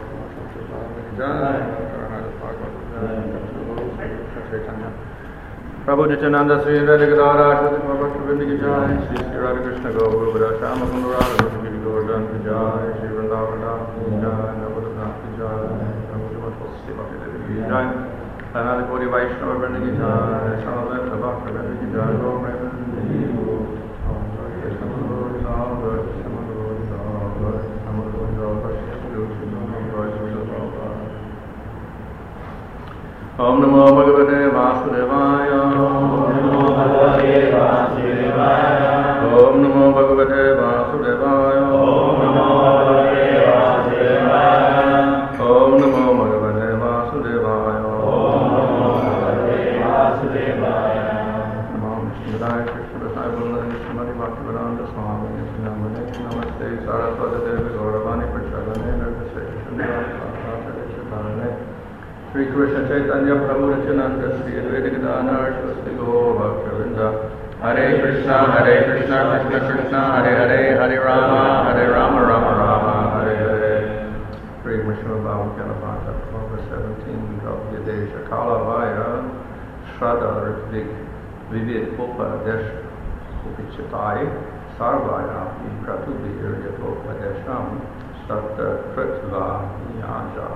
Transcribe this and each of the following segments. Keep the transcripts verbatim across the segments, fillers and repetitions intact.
Prabhu Nityananda Sri Radha Gadara Shri Bhakti Vrinda Ki Jai, Shri Sri Radha Krishna Gauru Bada Shama Kundara Radha Govardhan Ki Jai, Shri Vrindavan Ki Jai, Navadana Ki Jai, Navadana Ki Jai, Ananda Kodi Vaishnava Vrinda Ki Jai, Shalom Bhakti Vrinda Ki Jai, Gaur Premanandi Om Namo Bhagavate Vasudevaya. Om Namo Bhagavate Vasudevaya. Om Namo Bhagavate Vasudevaya. Om Namo Bhagavate Vasudevaya. Om Namo Bhagavate Vasudevaya. Om Namo Bhagavate Vasudevaya. Namo Vishnudev Krishna Vasai Bundani Srimati Bhaktivedanta Swami Namaste Namaste Saraswati Devi Gauravani Prachadane Nirvase Shunyata Shatane Shri Krishna Chaitanya Prabhu Nityananda Shri Advaita Gadadhara Shri Gaur Bhaktivinoda Hare Krishna Hare Krishna Krishna Krishna Hare Hare Hare Rama Hare Rama Rama Rama Hare Hare Shri Vishnu Bhavan Kanapanta Prabhu seventeen Gavya Kala Vaya Shraddha Ritvik Vivid Upa Desh Upichatai Sarvaya Pratubhi Iryapopa Desham Satta Kritva Yanja.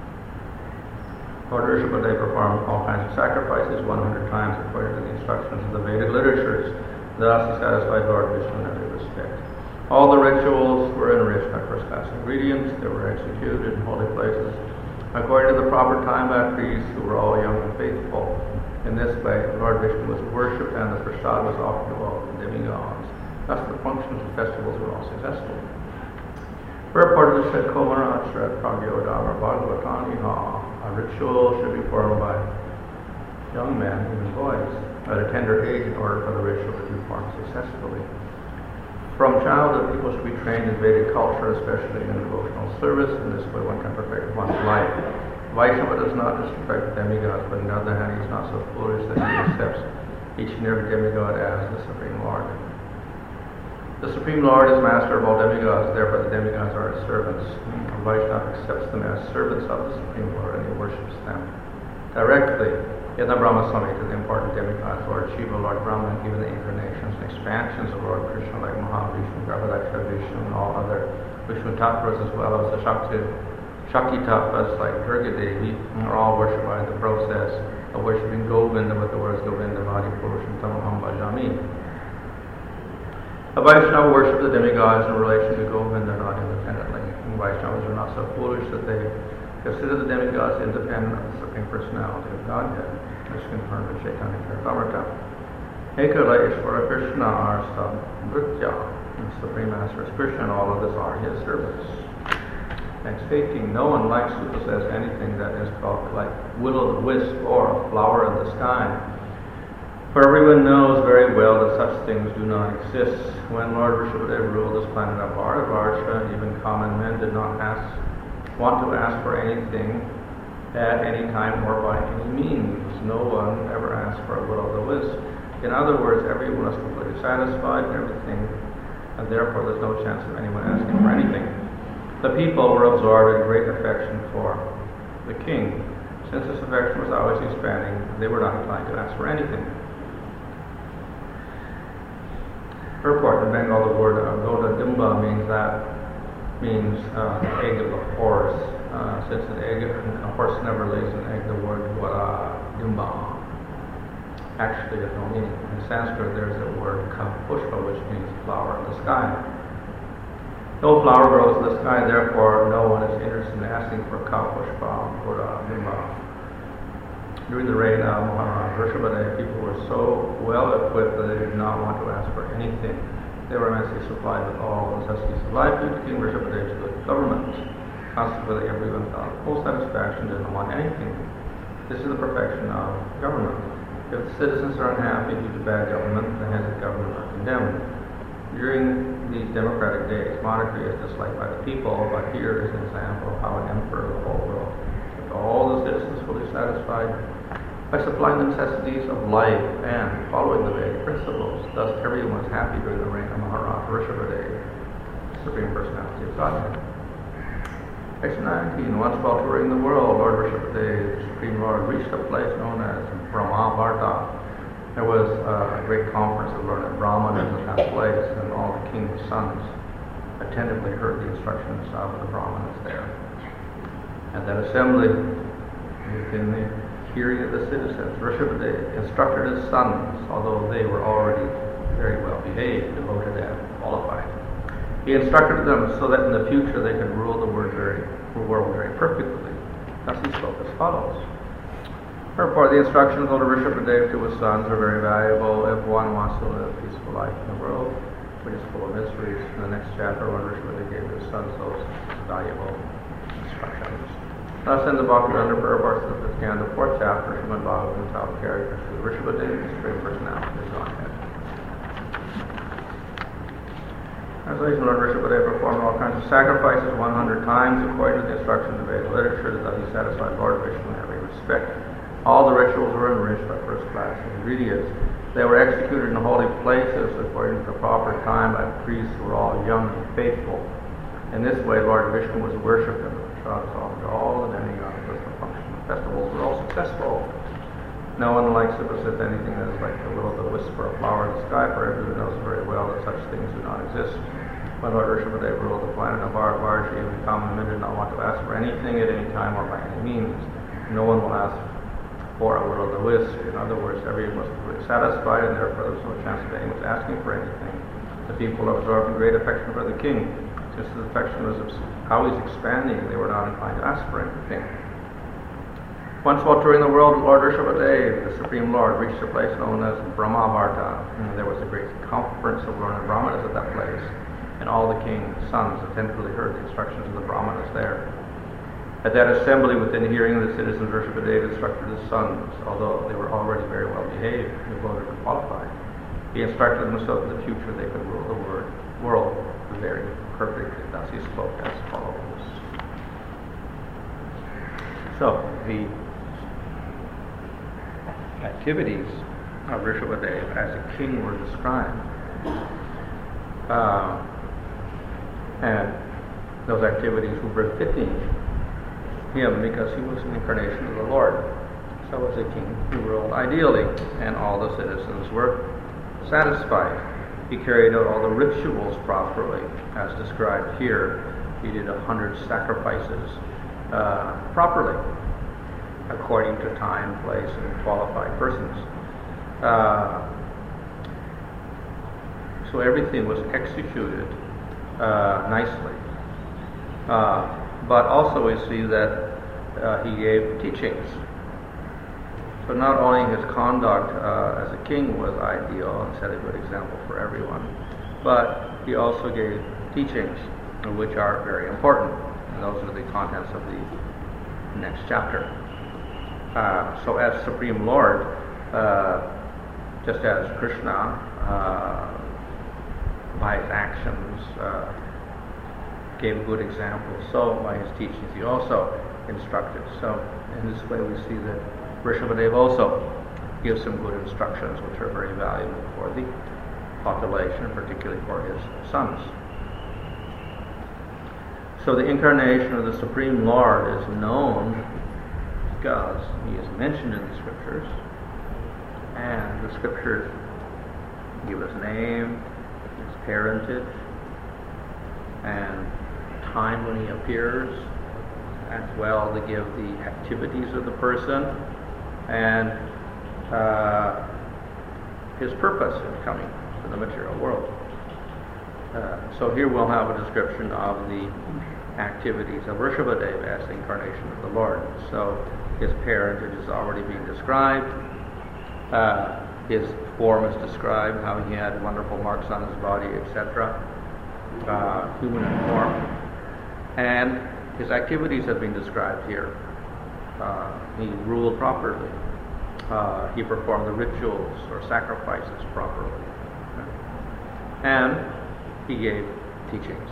Lord Rishabhadeva performed all kinds of sacrifices one hundred times according to the instructions of the Vedic literatures. Thus he satisfied Lord Vishnu in every respect. All the rituals were enriched by first-class ingredients. They were executed in holy places according to the proper time by priests who were all young and faithful. In this way, Lord Vishnu was worshipped and the prasad was offered to all the demigods. Thus the functions of festivals were all successful. Purport of the said Komaraj Shred Pragyodama Bhagavatani Ha. A ritual should be performed by young men, even boys, at a tender age in order for the ritual to be performed successfully. From childhood, people should be trained in Vedic culture, especially in devotional service. In this way, one can perfect one's life. Vaishnava does not disrespect demigods, but on the other hand, he is not so foolish that he accepts each and every demigod as the Supreme Lord. The Supreme Lord is master of all demigods, therefore the demigods are his servants. Vaishnava accepts them as servants of the Supreme Lord and he worships them directly. Yadna Brahma Samhita, the important demigods, Lord Shiva, Lord Brahma, and even the incarnations and expansions of Lord Krishna like Mahavishnu, Garbhadaksha Vishnu, and all other Vishnu Tattvas, as well as the Shakti, Shakti Tattvas like Durga Devi, are all worshipped by the process of worshipping Govinda with the words Govinda Vadi Purusham Tamaham Bhajami. A Vaishnava worship the demigods in relation to Govinda, not independently. And Vaishnavas are not so foolish that they consider the demigods independent of the Supreme Personality of Godhead. This is confirmed with Chaitanya Charitamrita. Ekala Ishvara Krishna Arsta Nritya. The Supreme Master is Krishna, and all of this are his servants. Next eighteen. No one likes to possess anything that is called like will-o'-the-wisp or a flower in the sky. For everyone knows very well that such things do not exist. When Lord Rishabhadeva ruled this planet of Bharatavarsha, even common men did not ask, want to ask for anything at any time or by any means. No one ever asked for a will-o'-the-wisp. In other words, everyone is completely satisfied in everything, and therefore there's no chance of anyone asking for anything. The people were absorbed in great affection for the king. Since this affection was always expanding, they were not inclined to ask for anything. Purport in Bengal, the word uh, Goda Dimba means that means uh, egg of a horse. Uh, since an egg, a horse never lays an egg, the word Goda Dimba actually has no meaning. In Sanskrit, there's a word Pushpa, which means flower in the sky. No flower grows in the sky, therefore no one is interested in asking for Pushpa, Goda Dimba. During the reign of Maharaj Rishabhadeva, people were so well equipped that they did not want to ask for anything. They were immensely supplied with all necessities of life due to King Rishabhadeva's good government. Consequently, everyone felt full satisfaction, didn't want anything. This is the perfection of government. If the citizens are unhappy due to bad government, the heads of government are condemned. During these democratic days, monarchy is disliked by the people, but here is an example of how an emperor of the whole world kept all the citizens fully satisfied by supplying the necessities of life and following the Vedic principles. Thus, everyone was happy during the reign of Maharaj Rishabhadeva, Supreme Personality of Godhead. Section nineteen. Once while touring the world, Lord Rishabhadeva, the Supreme Lord, reached a place known as Brahmavarta. There was uh, a great conference of learned Brahmanas in that place, and all the king's sons attentively heard the instructions of the Brahmanas there. At that assembly, within the hearing of the citizens, Rishabhadeva instructed his sons, although they were already very well behaved, devoted, and qualified. He instructed them so that in the future they could rule the world very, world very perfectly. Thus he spoke as follows. Therefore, the instructions of the Rishabhadeva to his sons are very valuable if one wants to live a peaceful life in the world, which is full of mysteries. In the next chapter, Lord Rishabhadeva gave his sons those valuable instructions. Thus, in the Bhaktivedanta Prabhupada began the fourth chapter, Srimad Bhagavatam, titled Characters of the Rishabhadeva, the Supreme Personality is on head. Translation: Lord Rishabhadeva performed all kinds of sacrifices one hundred times according to the instructions of Vedic literature, that he satisfied Lord Vishnu in every respect. All the rituals were enriched by first-class ingredients. They were executed in holy places according to the proper time by priests who were all young and faithful. In this way, Lord Vishnu was worshipped and transformed all the many universal functions. Festivals were all successful. No one likes to visit anything that is like the will of the wisp or a flower in the sky, for everyone knows very well that such things do not exist. When Lord Rishabhadeva ruled the planet of Bharatavarshi, we common men did not want to ask for anything at any time or by any means. No one will ask for a will of the wisp. In other words, everyone was completely satisfied, and therefore there was no chance of anyone asking for anything. The people absorbed in great affection for the king. Since his affection was always expanding, they were not inclined to ask for anything. Once while touring the world, Lord Rishabhadeva, the Supreme Lord, reached a place known as Brahmavarta. And there was a great conference of learned Brahmanas at that place, and all the king's sons attentively heard the instructions of the Brahmanas there. At that assembly, within hearing of the citizens, Rishabhadeva instructed his sons, although they were already very well behaved, devoted, and qualified. He instructed them so that in the future they could rule the word, world very perfectly. Thus he spoke as follows. So, the activities of Rishabhadeva as a king were described. Uh, and those activities were befitting him because he was an incarnation of the Lord. So as a king, he ruled ideally, and all the citizens were satisfied. He carried out all the rituals properly, as described here. He did a hundred sacrifices uh, properly, according to time, place, and qualified persons. Uh, so everything was executed uh, nicely. Uh, but also we see that uh, he gave teachings. So not only his conduct uh, as a king was ideal and set a good example for everyone, but he also gave teachings, which are very important. And those are the contents of the next chapter. Uh, so as Supreme Lord, uh, just as Krishna, uh, by his actions, uh, gave a good example, so by his teachings he also instructed. So in this way we see that Rishabhadeva also gives some good instructions which are very valuable for the population, particularly for his sons. So the incarnation of the Supreme Lord is known because he is mentioned in the scriptures, and the scriptures give his name, his parentage, and time when he appears, as well to give the activities of the person and uh, his purpose in coming to the material world. Uh, so here we'll have a description of the activities of Rishabhadeva as the incarnation of the Lord. So his parentage is already being described. Uh, his form is described, how he had wonderful marks on his body, et cetera. Uh, human form. And his activities have been described here. Uh, he ruled properly. Uh, he performed the rituals or sacrifices properly. And he gave teachings.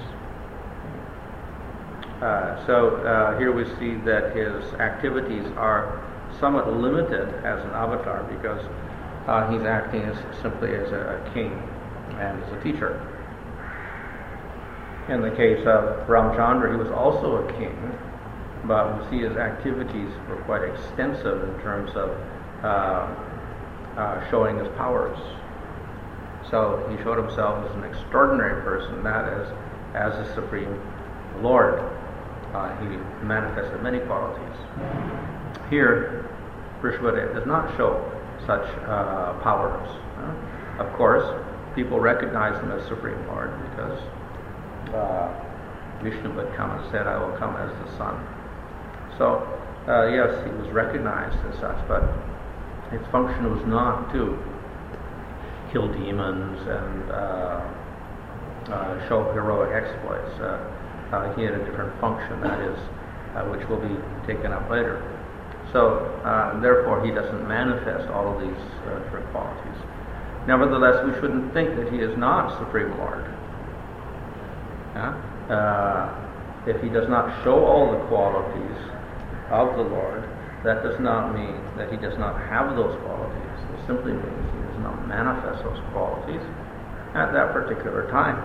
Uh, so uh, here we see that his activities are somewhat limited as an avatar because uh, he's acting as simply as a king and as a teacher. In the case of Ramchandra, he was also a king, but we see his activities were quite extensive in terms of uh, uh, showing his powers. So he showed himself as an extraordinary person, that is, as the Supreme Lord. Uh, he manifested many qualities. Here, Rishabhadeva does not show such uh, powers. Uh, of course, people recognize him as Supreme Lord because uh, Vishnu had come and said, I will come as the sun. So, uh, yes, he was recognized as such, but his function was not to kill demons and uh, uh, show heroic exploits. Uh, uh, he had a different function, that is, uh, which will be taken up later. So, uh, therefore, he doesn't manifest all of these uh, different qualities. Nevertheless, we shouldn't think that he is not Supreme Lord. Yeah? Uh, if he does not show all the qualities of the Lord, that does not mean that he does not have those qualities. It simply means he does not manifest those qualities at that particular time.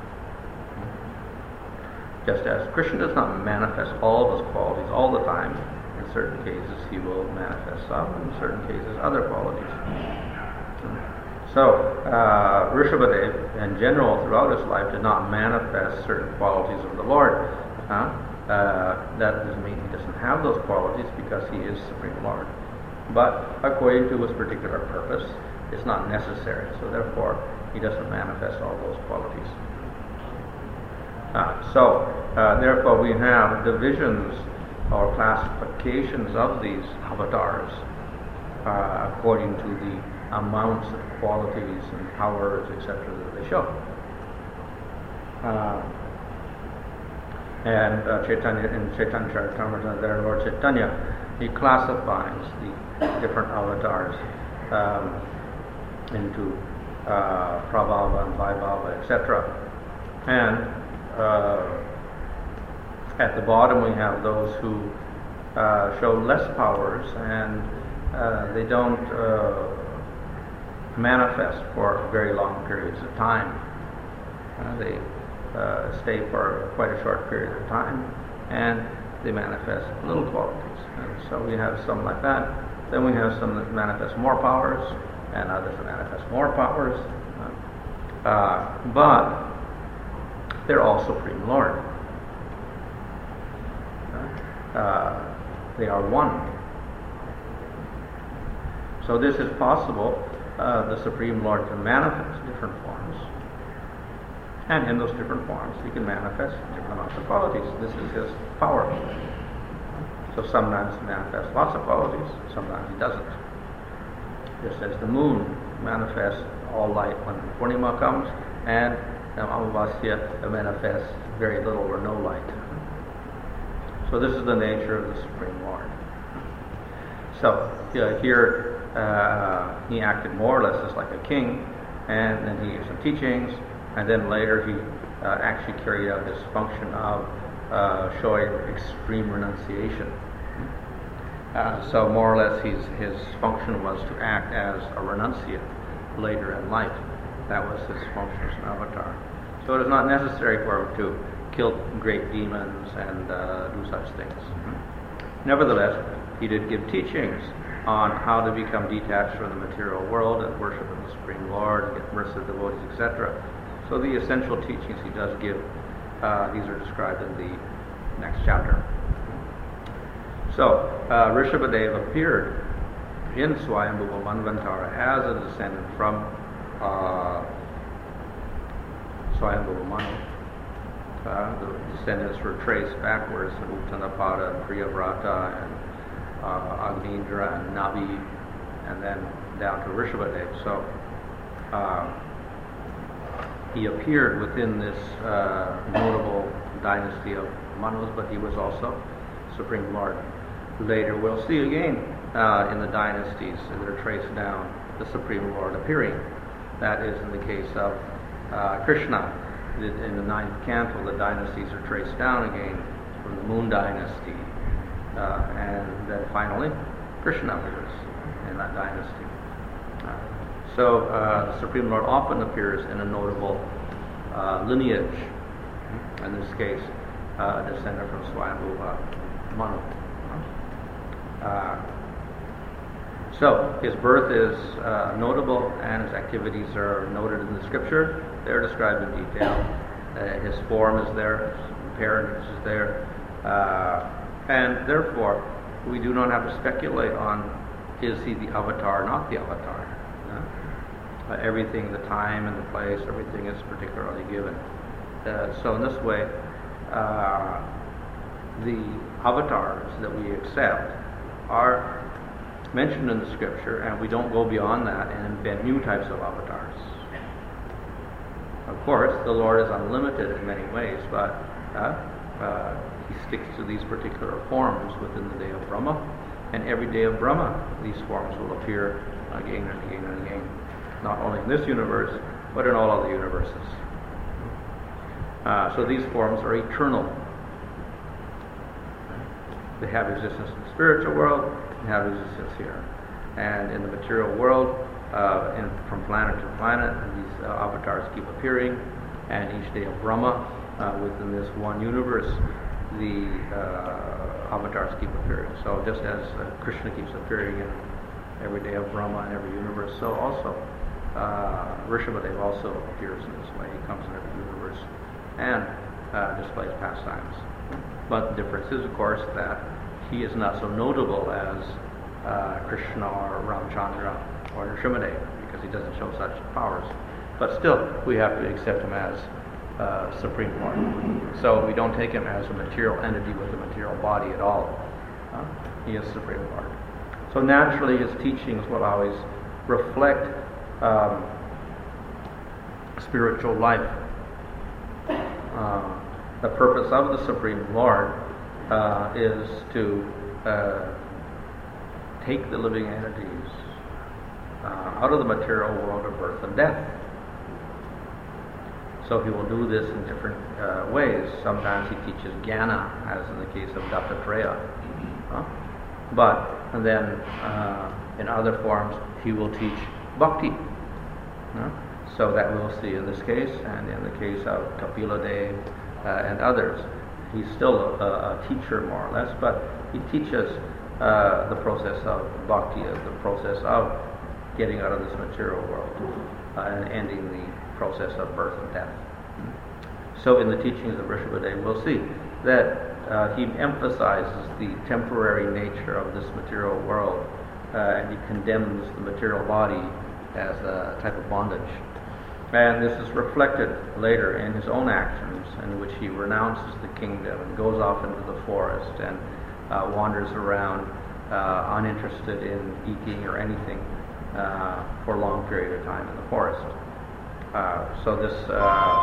Just as Krishna does not manifest all those qualities all the time. In certain cases he will manifest some, in certain cases other qualities. So, uh, Rishabhadeva, in general, throughout his life, did not manifest certain qualities of the Lord. Huh? Uh, that doesn't mean he doesn't have those qualities, because he is Supreme Lord. But according to his particular purpose, it's not necessary. So therefore, he doesn't manifest all those qualities. Uh, so, uh, therefore, we have divisions or classifications of these avatars uh, according to the amounts of qualities and powers, et cetera, that they show. Uh, and uh, Chaitanya, in Chaitanya Charitamrita, there, Lord Chaitanya, he classifies the different avatars um, into uh, Prabhava and Vaibhava, et cetera. And uh, at the bottom we have those who uh, show less powers, and uh, they don't uh, manifest for very long periods of time. Uh, they uh, stay for quite a short period of time, and they manifest little qualities. And so we have some like that. Then we have some that manifest more powers, and others that manifest more powers. Uh, but they're all Supreme Lord. Uh, they are one. So this is possible. Uh, the Supreme Lord can manifest different forms, and in those different forms he can manifest different amounts of qualities. This is his power. So sometimes he manifests lots of qualities, sometimes he doesn't. Just as the moon manifests all light when Purnima comes, and Amavasya manifests very little or no light. So this is the nature of the Supreme Lord. So uh, here uh, he acted more or less as like a king, and then he gave some teachings, and then later he uh, actually carried out this function of uh, showing extreme renunciation. Uh, so more or less his, his function was to act as a renunciate later in life. That was his function as an avatar. So it is not necessary for him to kill great demons and uh, do such things. Nevertheless, he did give teachings on how to become detached from the material world and worship of the Supreme Lord, get mercy of devotees, et cetera. So the essential teachings he does give, uh, these are described in the next chapter. So, uh, Rishabhadeva appeared in Swayambhuva Manvantara as a descendant from uh, Swayambhuva Manu. Uh, the descendants were traced backwards to Uttanapada and Priyavrata and uh, Agnindra and Nabi, and then down to Rishabhadeva. So uh, he appeared within this uh, notable dynasty of Manus, but he was also Supreme Lord. Later we'll see again uh, in the dynasties that are traced down the Supreme Lord appearing. That is in the case of uh, Krishna. In the ninth canto, the dynasties are traced down again from the Moon dynasty, uh, and then finally Krishna appears in that dynasty. Uh, so uh, the Supreme Lord often appears in a notable uh, lineage, In this case, uh, a descendant from Swayambhuva Manu. Uh, so, his birth is uh, notable, and his activities are noted in the scripture. They're described in detail. Uh, his form is there, his parentage is there, uh, and therefore, we do not have to speculate on is he the avatar, not the avatar. Uh, everything, the time and the place, everything is particularly given. Uh, so in this way, uh, the avatars that we accept are mentioned in the scripture, and we don't go beyond that and invent new types of avatars. Of course, the Lord is unlimited in many ways, but uh, uh, he sticks to these particular forms within the day of Brahma, and every day of Brahma, these forms will appear again and again and again, not only in this universe, but in all other universes. Uh, so these forms are eternal. They have existence in the spiritual world, and have existence here. And in the material world, uh, in, from planet to planet, these uh, avatars keep appearing, and each day of Brahma, uh, within this one universe, the uh, avatars keep appearing. So just as uh, Krishna keeps appearing in every day of Brahma in every universe, so also uh, Rishabhadev also appears in this way. He comes in every universe and uh, displays pastimes. But the difference is, of course, that he is not so notable as uh, Krishna or Ramchandra or Nrsimhadev, because he doesn't show such powers. But still, we have to accept him as uh, Supreme Lord. So we don't take him as a material entity with a material body at all. Uh, he is Supreme Lord. So naturally, his teachings will always reflect um, spiritual life. Uh, the purpose of the Supreme Lord uh, is to uh, take the living entities uh, out of the material world of birth and death. So he will do this in different uh, ways. Sometimes he teaches jnana, as in the case of Dattatreya. Huh? But and then uh, in other forms, he will teach bhakti. Huh? So that we'll see in this case, and in the case of Kapila Dev uh, and others. He's still a, a teacher, more or less, but he teaches uh, the process of bhakti, as the process of getting out of this material world uh, and ending the process of birth and death. So in the teachings of Rishabhadev, we'll see that uh, he emphasizes the temporary nature of this material world, uh, and he condemns the material body as a type of bondage. And this is reflected later in his own actions, in which he renounces the kingdom and goes off into the forest and uh, wanders around uh, uninterested in eating or anything uh, for a long period of time in the forest. Uh, so this uh,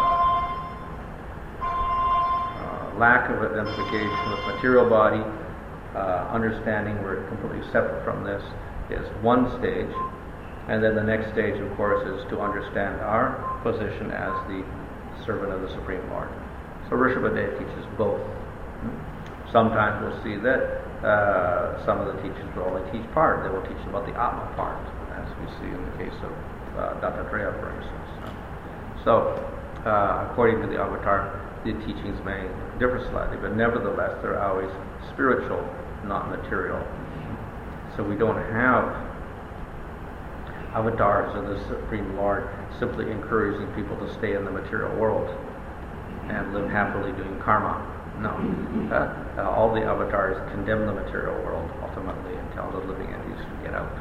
uh, lack of identification with material body, uh, understanding we're completely separate from this, is one stage. And then the next stage, of course, is to understand our position as the servant of the Supreme Lord. So Rishabhadev teaches both. Sometimes we'll see that uh, some of the teachers will only teach part. They will teach about the Atma part, as we see in the case of uh, Dattatreya, for instance. So, uh, according to the avatar, the teachings may differ slightly, but nevertheless, they're always spiritual, not material. So we don't have avatars of the Supreme Lord simply encouraging people to stay in the material world and live happily doing karma. No. Uh, uh, all the avatars condemn the material world ultimately and tell the living entities to get out.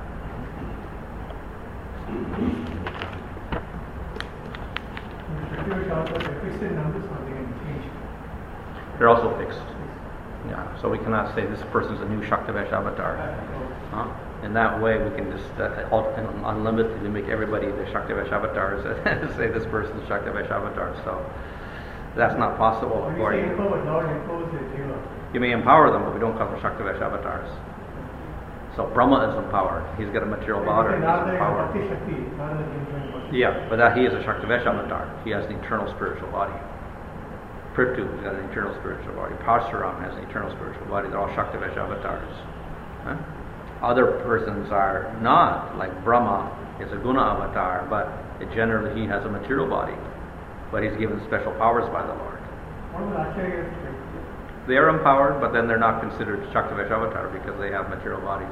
They're also fixed. Yeah. So we cannot say this person's a new Shaktavesh avatar. Huh? In that way, we can just uh, unlimitedly make everybody the Shaktavesh avatars and say this person's Shaktavesh avatar. So that's not possible. According to, you may empower them, but we don't call them Shaktavesh avatars. So Brahma is empowered. He's got a material body. He's empowered. Yeah, but that he is a Shaktavesh avatar. He has an eternal spiritual body. Prithu has got an eternal spiritual body. Parsuram has an eternal spiritual body. They're all Shaktavesh avatars. Huh? Other persons are not, like Brahma is a Guna avatar, but it generally he has a material body, but he's given special powers by the Lord. They are empowered, but then they're not considered Shaktivesh avatar because they have material bodies.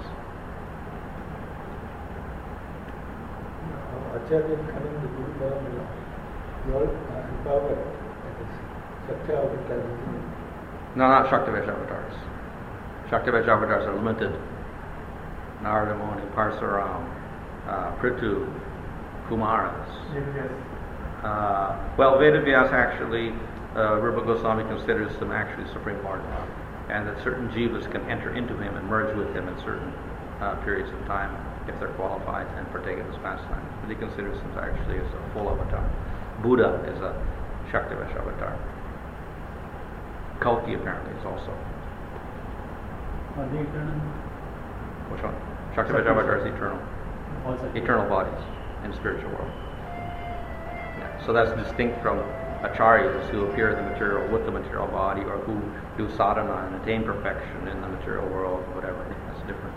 Acharya coming to Guru Paramila, you are empowered. That is Shakti avatar. No, not Shaktivesh avatars. Shaktivesh avatars are limited. Narada Muni, Parsuram, uh, Prithu, Kumaras. Yes, yes. Uh, well, Vedavyas actually, uh, Rupa Goswami considers him actually Supreme Lord, and that certain jivas can enter into him and merge with him in certain uh, periods of time if they're qualified and partake of his pastime. But he considers him actually as a full avatar. Buddha is a Shaktivesh avatar. Kalki apparently is also. Are they eternal? Which one? Shaktivesh avatar is eternal. Also Eternal bodies in the spiritual world. Yeah. So that's distinct from acharyas who appear in the material with the material body, or who do sadhana and attain perfection in the material world, whatever. I think that's different.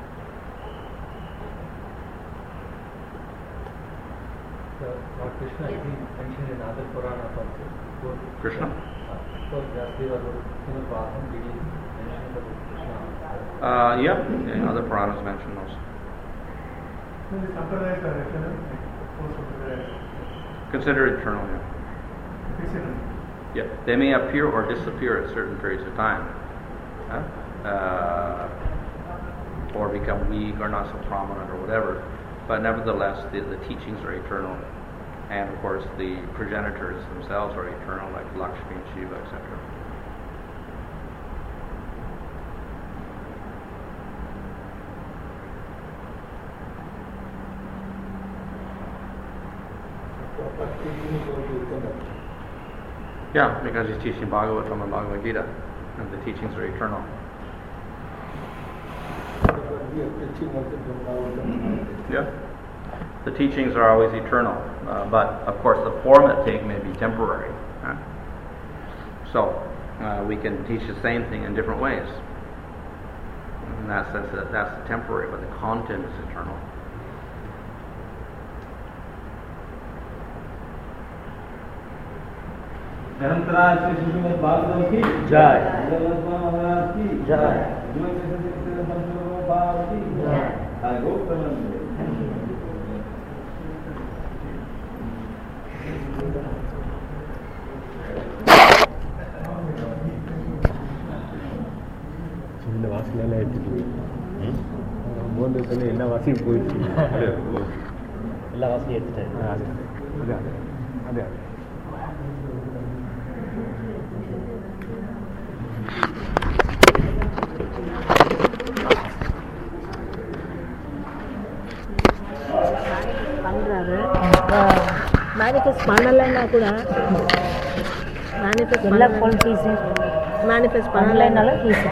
So, Lord Krishna, he mentioned in other Puranas also. Krishna? So, Vyasdeva wrote, you know, Praham, did he mention about Krishna? Uh, yeah, yeah, other Puranas mention those. So the Sampradayas are eternal, like four Sampradayas. Considered eternal, yeah. Eternal. Yeah, they may appear or disappear at certain periods of time, huh? uh, or become weak or not so prominent or whatever. But nevertheless, the, the teachings are eternal, and of course the progenitors themselves are eternal, like Lakshmi and Shiva, et cetera. Yeah, because he's teaching Bhagavatam and Bhagavad Gita, and the teachings are eternal. Yeah, the teachings are always eternal, uh, but of course the form it take may be temporary. Huh? So uh, we can teach the same thing in different ways. In that sense, that that's temporary, but the content is eternal. Dharmaraj Shri Shrimad Bhagavatam की जय। महाराज की जय। சின்ன வாசனை எடுத்துட்டு மூணு எல்லா வாசியும் போயிடுச்சு எல்லா வாசியும் எடுத்துட்டேன் அது அது அது பண்றாரு மேனிஃபெஸ்ட் பண்ணலைன்னா கூட மேனிஃபெஸ்ட் எல்லா குவாலிட்டிஸும் மேனிஃபெஸ்ட் பண்ணலைன்னாலும் பண்ணலைன்னாலும்